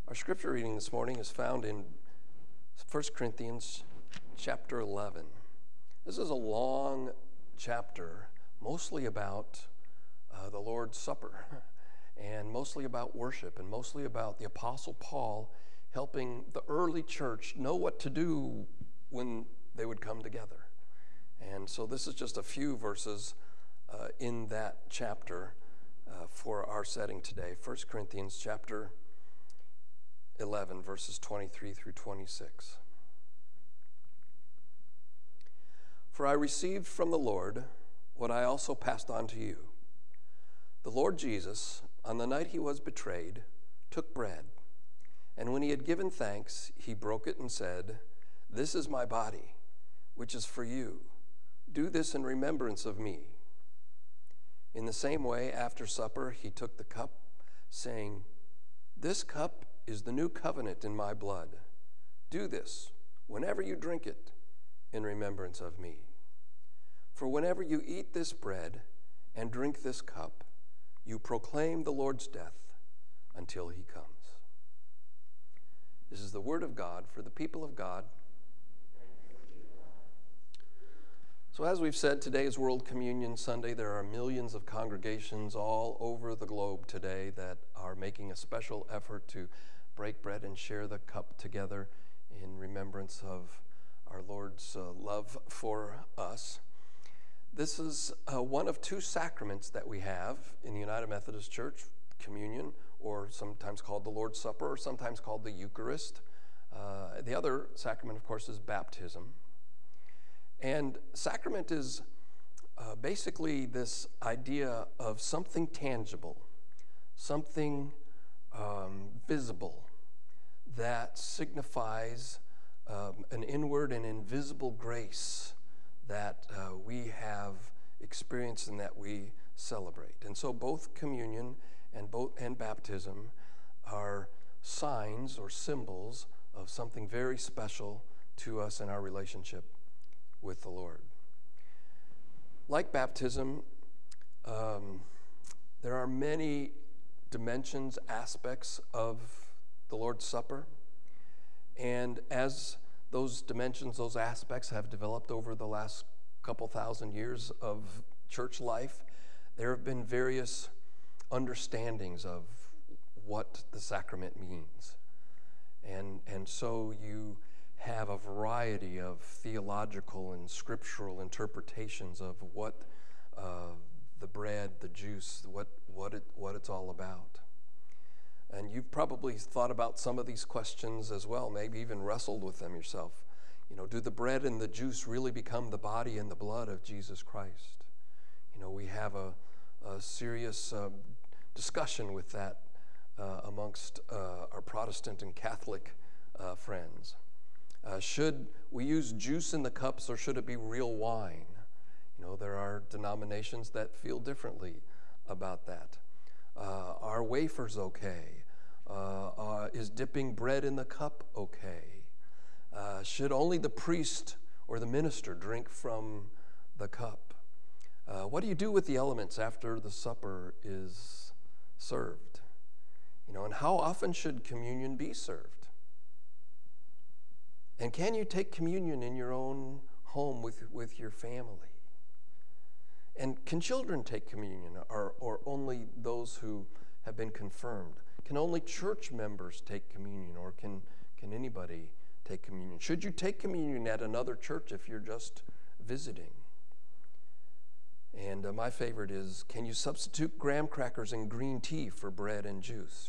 Our scripture reading this morning is found in 1 Corinthians chapter 11. This is a long chapter, mostly about the Lord's Supper, and mostly about worship, and mostly about the Apostle Paul helping the early church know what to do when they would come together. And so this is just a few verses in that chapter for our setting today. 1 Corinthians chapter 11, verses 23 through 26. For I received from the Lord what I also passed on to you. The Lord Jesus, on the night he was betrayed, took bread, and when he had given thanks, he broke it and said, "This is my body, which is for you. Do this in remembrance of me." In the same way, after supper, he took the cup, saying, "This cup is the new covenant in my blood. Do this whenever you drink it in remembrance of me. For whenever you eat this bread and drink this cup, you proclaim the Lord's death until he comes." This is the word of God for the people of God. So as we've said, today is World Communion Sunday. There are millions of congregations all over the globe today that are making a special effort to break bread and share the cup together in remembrance of our Lord's love for us. This is one of two sacraments that we have in the United Methodist Church: communion, or sometimes called the Lord's Supper, or sometimes called the Eucharist. The other sacrament, of course, is baptism. And sacrament is basically this idea of something tangible, something visible, that signifies an inward and invisible grace that we have experienced and that we celebrate. And so both communion and baptism are signs or symbols of something very special to us in our relationship with the Lord. Like baptism, there are many dimensions, aspects of the Lord's Supper. And as those dimensions, those aspects have developed over the last couple thousand years of church life, there have been various understandings of what the sacrament means. And so you have a variety of theological and scriptural interpretations of what the bread, the juice, what it's all about. And you've probably thought about some of these questions as well, maybe even wrestled with them yourself. Do the bread and the juice really become the body and the blood of Jesus Christ? We have a serious discussion with that amongst our Protestant and Catholic friends. Should we use juice in the cups, or should it be real wine? There are denominations that feel differently about that. Are wafers okay? Is dipping bread in the cup okay? Should only the priest or the minister drink from the cup? What do you do with the elements after the supper is served? And how often should communion be served? And can you take communion in your own home with your family? And can children take communion, or only those who have been confirmed? Can only church members take communion, or can anybody take communion? Should you take communion at another church if you're just visiting? And my favorite is, can you substitute graham crackers and green tea for bread and juice?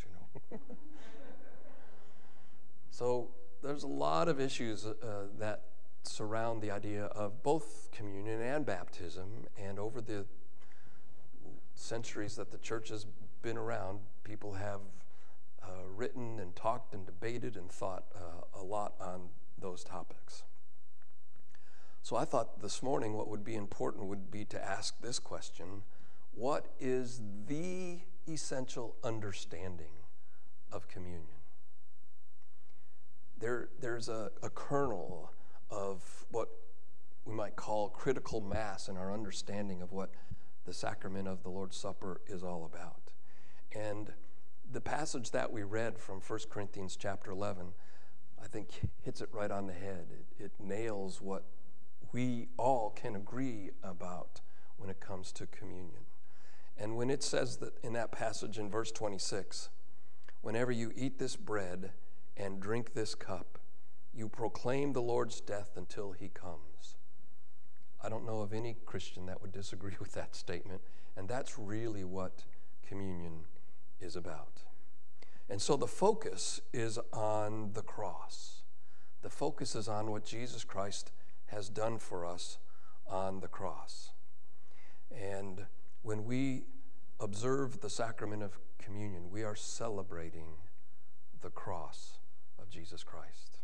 So there's a lot of issues that surround the idea of both communion and baptism. And over the centuries that the church has been around, people have written and talked and debated and thought a lot on those topics. So I thought this morning what would be important would be to ask this question: what is the essential understanding of communion? There's a kernel of what we might call critical mass in our understanding of what the sacrament of the Lord's Supper is all about. And the passage that we read from 1 Corinthians chapter 11, I think hits it right on the head. It nails what we all can agree about when it comes to communion. And when it says that in that passage in verse 26, whenever you eat this bread and drink this cup, you proclaim the Lord's death until he comes. I don't know of any Christian that would disagree with that statement, and that's really what communion is about. And so the focus is on the cross. The focus is on what Jesus Christ has done for us on the cross. And when we observe the sacrament of communion, we are celebrating the cross of Jesus Christ.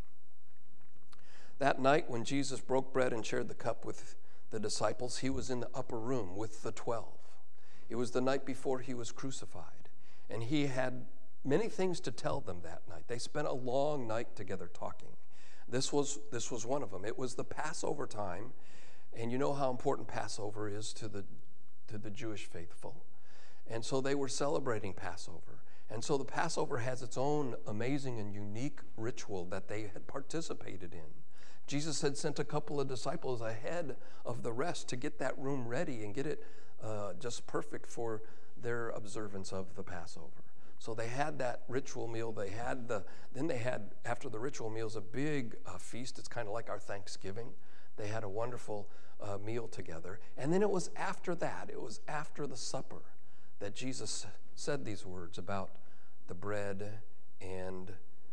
That night when Jesus broke bread and shared the cup with the disciples, he was in the upper room with the 12. It was the night before he was crucified, and he had many things to tell them that night. They spent a long night together talking. This was one of them. It was the Passover time, and you know how important Passover is to the Jewish faithful. And so they were celebrating Passover. And so the Passover has its own amazing and unique ritual that they had participated in. Jesus had sent a couple of disciples ahead of the rest to get that room ready and get it just perfect for their observance of the Passover. So they had that ritual meal. Then they had, after the ritual meals, a big feast. It's kind of like our Thanksgiving. They had a wonderful meal together. And then it was after that, it was after the supper, that Jesus said these words about the bread and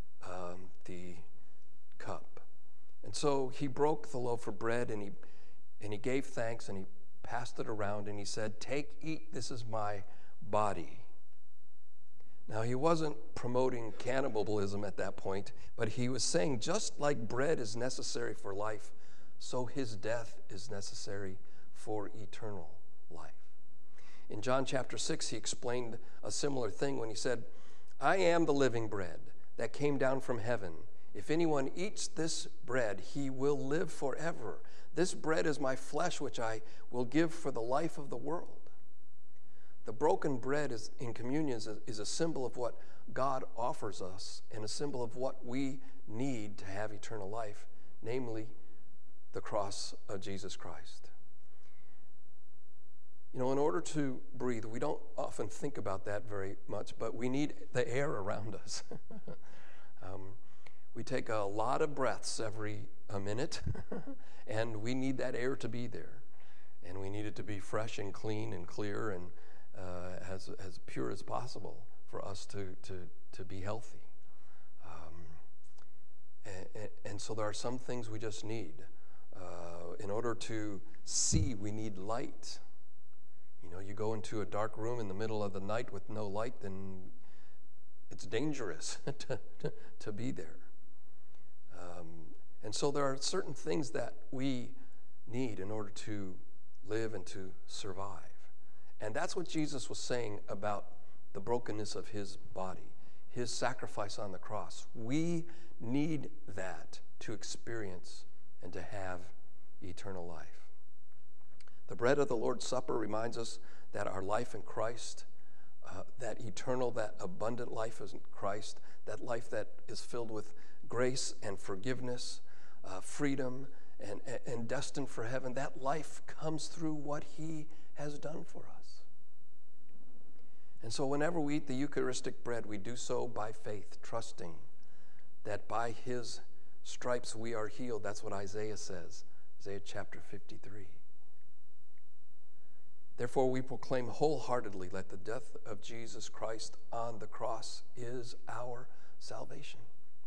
the cup. And so he broke the loaf of bread, and he gave thanks, and he passed it around, and he said, "Take, eat, this is my body." Now, he wasn't promoting cannibalism at that point, but he was saying just like bread is necessary for life, so his death is necessary for eternal life. In John chapter 6, he explained a similar thing when he said, "I am the living bread that came down from heaven. If anyone eats this bread, he will live forever. This bread is my flesh, which I will give for the life of the world." The broken bread in communion is a symbol of what God offers us and a symbol of what we need to have eternal life, namely the cross of Jesus Christ. You know, in order to breathe, we don't often think about that very much, but we need the air around us. We take a lot of breaths every minute, and we need that air to be there. And we need it to be fresh and clean and clear and as pure as possible for us to be healthy. And so there are some things we just need. In order to see, we need light. You know, you go into a dark room in the middle of the night with no light, then it's dangerous to be there. And so there are certain things that we need in order to live and to survive. And that's what Jesus was saying about the brokenness of his body, his sacrifice on the cross. We need that to experience and to have eternal life. The bread of the Lord's Supper reminds us that our life in Christ, that eternal, that abundant life in Christ, that life that is filled with grace and forgiveness, freedom, and destined for heaven, that life comes through what he has done for us. And so whenever we eat the Eucharistic bread, we do so by faith, trusting that by his stripes we are healed. That's what Isaiah says, Isaiah chapter 53. Therefore, we proclaim wholeheartedly that the death of Jesus Christ on the cross is our salvation.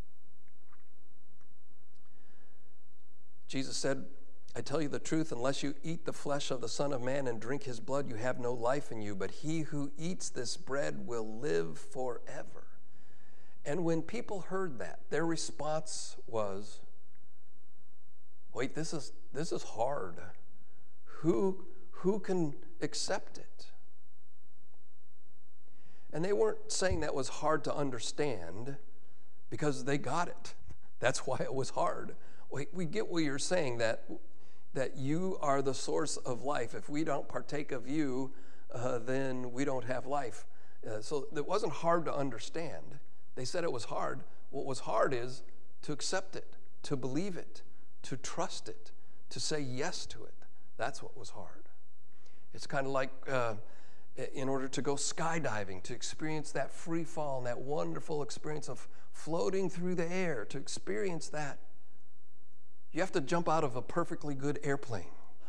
Jesus said, "I tell you the truth, unless you eat the flesh of the Son of Man and drink his blood, you have no life in you. But he who eats this bread will live forever." And when people heard that, their response was, "Wait, this is hard. Who can accept it?" And they weren't saying that was hard to understand because they got it. That's why it was hard. We get what you're saying, that you are the source of life. If we don't partake of you, then we don't have life. So it wasn't hard to understand. They said it was hard. What was hard is to accept it, to believe it, to trust it, to say yes to it. That's what was hard. It's kind of like in order to go skydiving, to experience that free fall and that wonderful experience of floating through the air, to experience that, you have to jump out of a perfectly good airplane.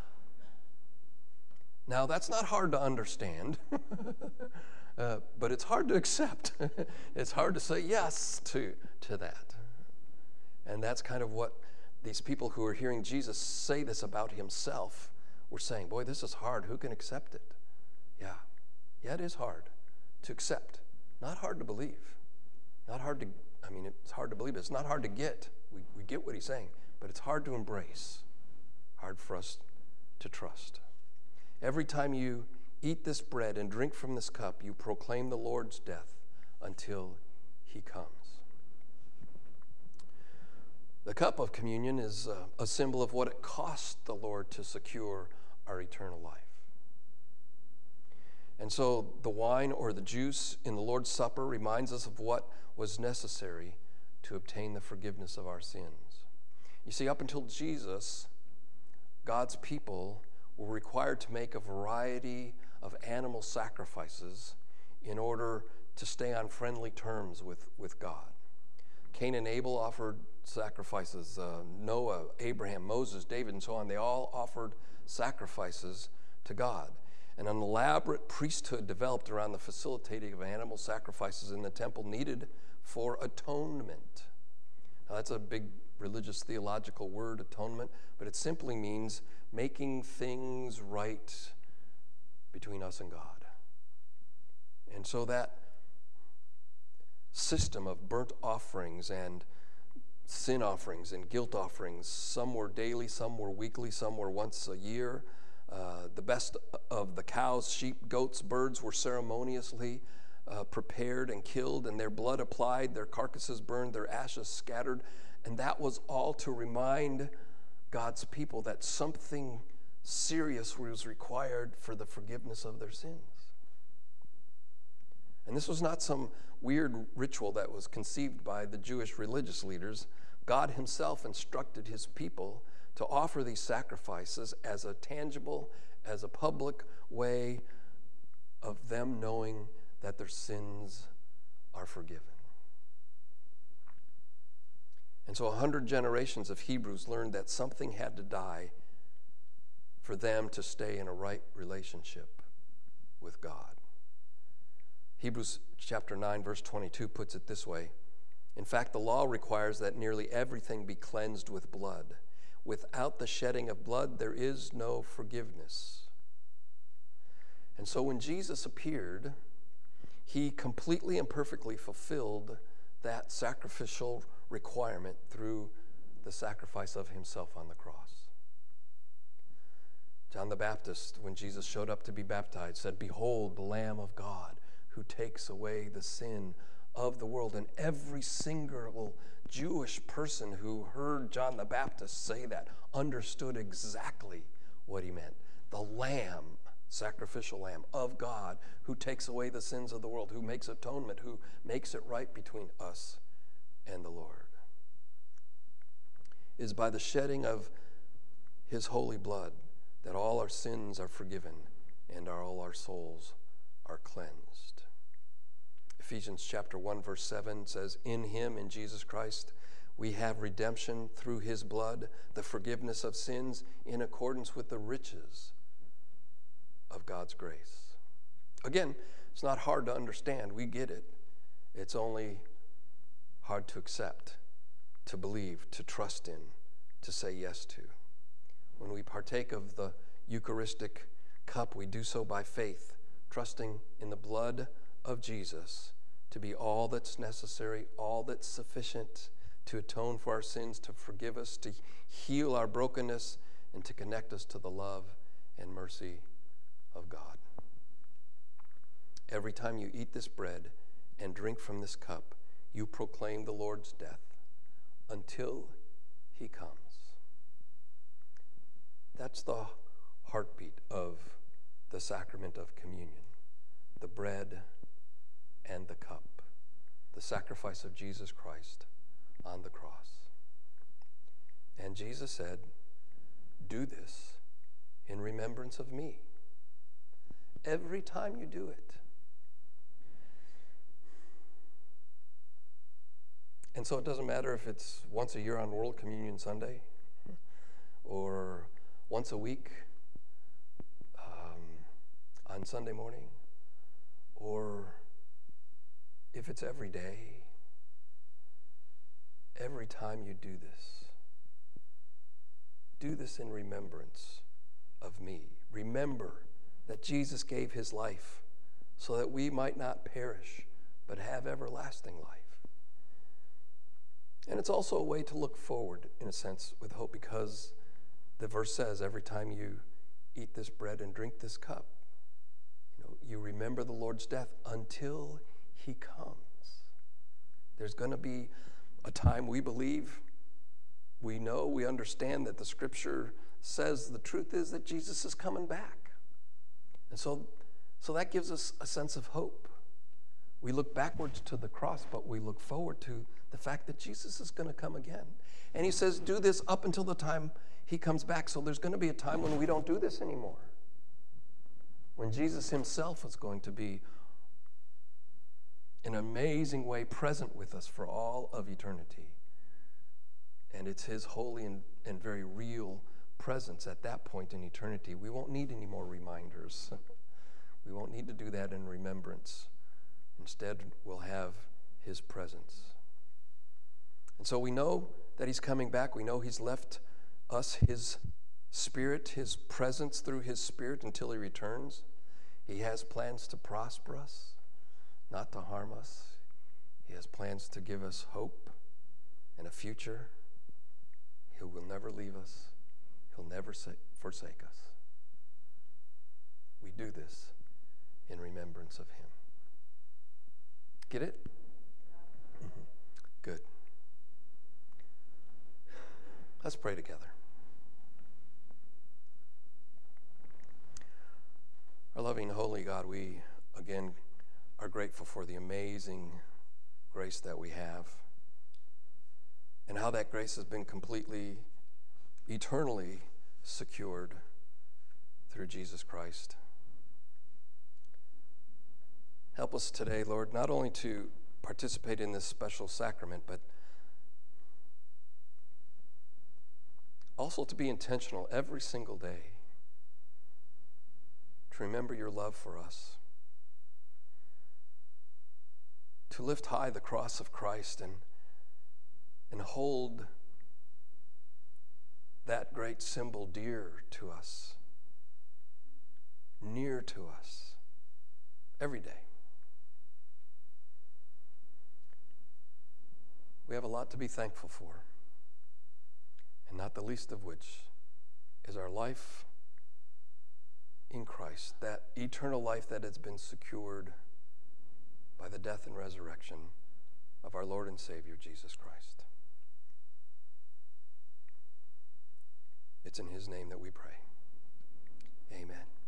Now, that's not hard to understand, but it's hard to accept. It's hard to say yes to that. And that's kind of what these people who are hearing Jesus say this about himself were saying. Boy, this is hard. Who can accept it? Yeah, it is hard to accept. Not hard to believe. Not hard to, it's hard to believe. It's not hard to get. We get what he's saying, but it's hard to embrace. Hard for us to trust. Every time you eat this bread and drink from this cup, you proclaim the Lord's death until he comes. The cup of communion is a symbol of what it cost the Lord to secure our eternal life. And so the wine or the juice in the Lord's Supper reminds us of what was necessary to obtain the forgiveness of our sins. You see, up until Jesus, God's people were required to make a variety of animal sacrifices in order to stay on friendly terms with God. Cain and Abel offered sacrifices. Noah, Abraham, Moses, David, and so on, they all offered sacrifices to God. And an elaborate priesthood developed around the facilitating of animal sacrifices in the temple needed for atonement. Now, that's a big religious theological word, atonement, but it simply means making things right between us and God. And so that system of burnt offerings and sin offerings and guilt offerings, some were daily, some were weekly, some were once a year. The best of the cows, sheep, goats, birds were ceremoniously prepared and killed, and their blood applied, their carcasses burned, their ashes scattered. And that was all to remind God's people that something serious was required for the forgiveness of their sins. And this was not some weird ritual that was conceived by the Jewish religious leaders. God himself instructed his people to offer these sacrifices as a tangible, as a public way of them knowing that their sins are forgiven. And so 100 generations of Hebrews learned that something had to die for them to stay in a right relationship with God. Hebrews chapter 9, verse 22 puts it this way. In fact, the law requires that nearly everything be cleansed with blood. Without the shedding of blood, there is no forgiveness. And so when Jesus appeared, he completely and perfectly fulfilled that sacrificial requirement through the sacrifice of himself on the cross. John the Baptist, when Jesus showed up to be baptized, said, "Behold, the Lamb of God who takes away the sin of the world." And every single Jewish person who heard John the Baptist say that understood exactly what he meant. The Lamb, sacrificial Lamb of God, who takes away the sins of the world, who makes atonement, who makes it right between us and the Lord. It is by the shedding of his holy blood that all our sins are forgiven and all our souls are cleansed. Ephesians chapter 1, verse 7 says, "In him, in Jesus Christ, we have redemption through his blood, the forgiveness of sins in accordance with the riches of God's grace." Again, it's not hard to understand. We get it. It's only hard to accept, to believe, to trust in, to say yes to. When we partake of the Eucharistic cup, we do so by faith, trusting in the blood of Jesus to be all that's necessary, all that's sufficient to atone for our sins, to forgive us, to heal our brokenness, and to connect us to the love and mercy of God. Every time you eat this bread and drink from this cup, you proclaim the Lord's death until he comes. That's the heartbeat of the sacrament of communion. The bread and the cup, the sacrifice of Jesus Christ on the cross. And Jesus said, do this in remembrance of me. Every time you do it. And so it doesn't matter if it's once a year on World Communion Sunday or once a week on Sunday morning, or if it's every day. Every time you do this in remembrance of me. Remember that Jesus gave his life so that we might not perish, but have everlasting life. And it's also a way to look forward, in a sense, with hope, because the verse says, every time you eat this bread and drink this cup, you remember the Lord's death until he comes. There's going to be a time, we believe, we know, we understand that the Scripture says the truth is that Jesus is coming back. And so that gives us a sense of hope. We look backwards to the cross, but we look forward to the fact that Jesus is going to come again. And he says, do this up until the time he comes back. So there's going to be a time when we don't do this anymore. When Jesus himself is going to be in an amazing way present with us for all of eternity. And it's his holy and very real presence at that point in eternity. We won't need any more reminders. We won't need to do that in remembrance. Instead, we'll have his presence. And so we know that he's coming back. We know he's left us his Spirit, his presence through his Spirit until he returns. He has plans to prosper us, not to harm us. He has plans to give us hope and a future. He will never leave us. He'll never forsake us. We do this in remembrance of him. Get it? Mm-hmm. Good. Let's pray together. Our loving, holy God, we again are grateful for the amazing grace that we have and how that grace has been completely, eternally secured through Jesus Christ. Help us today, Lord, not only to participate in this special sacrament, but also to be intentional every single day to remember your love for us, to lift high the cross of Christ and hold that great symbol dear to us, near to us, every day. We have a lot to be thankful for, and not the least of which is our life in Christ, that eternal life that has been secured by the death and resurrection of our Lord and Savior, Jesus Christ. It's in his name that we pray. Amen.